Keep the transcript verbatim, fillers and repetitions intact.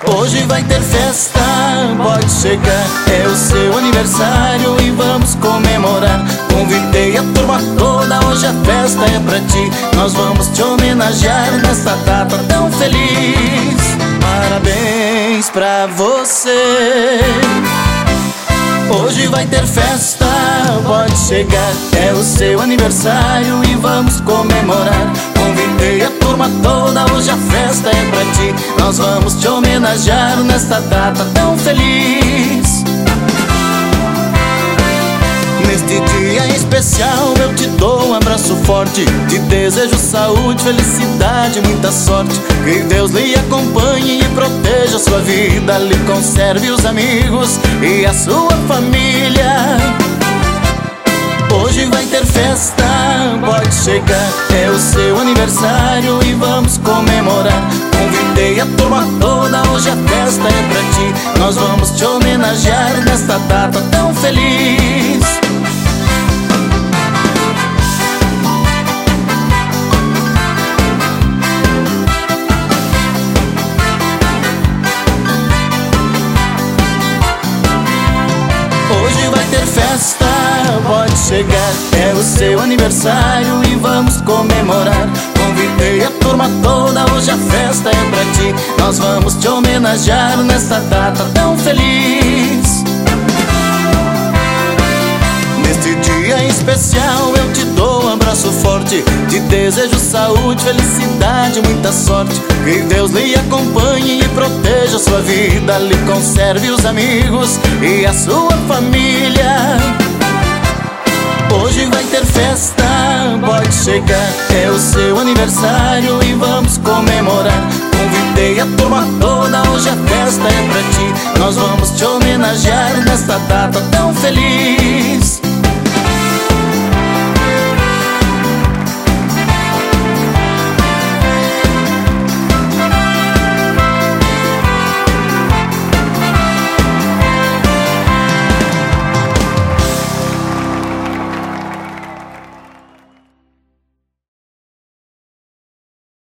Hoje vai ter festa, pode chegar. É o seu aniversário e vamos comemorar. Convidei a turma toda, hoje a festa é pra ti. Nós vamos te homenagear nesta data tão feliz. Parabéns pra você. Hoje vai ter festa, pode chegar. É o seu aniversário e vamos comemorar. Convidei a turma toda, hoje a festa é pra ti. Nós vamos te homenagear nesta data tão feliz. Neste dia especial eu te dou um abraço forte. Te desejo saúde, felicidade, muita sorte. Que Deus lhe acompanhe e proteja a sua vida. Lhe conserve os amigos e a sua família. Hoje vai ter festa, pode chegar. É o seu aniversário e vamos comemorar. Convidei a turma toda, hoje a festa é pra ti. Nós vamos te homenagear nesta data tão feliz. Hoje vai ter festa, pode chegar. É o seu aniversário e vamos comemorar. Convidei a turma toda, hoje a festa é pra ti. Nós vamos te homenagear nesta data tão feliz. Neste dia especial eu te dou um abraço forte. Te desejo saúde, felicidade, muita sorte. Que Deus lhe acompanhe e proteja a sua vida. Lhe conserve os amigos e a sua família. Hoje vai ter festa, pode chegar. É o seu aniversário e vamos comemorar. Convidei a turma toda, hoje a festa é pra ti. Nós vamos te homenagear nesta data tão feliz.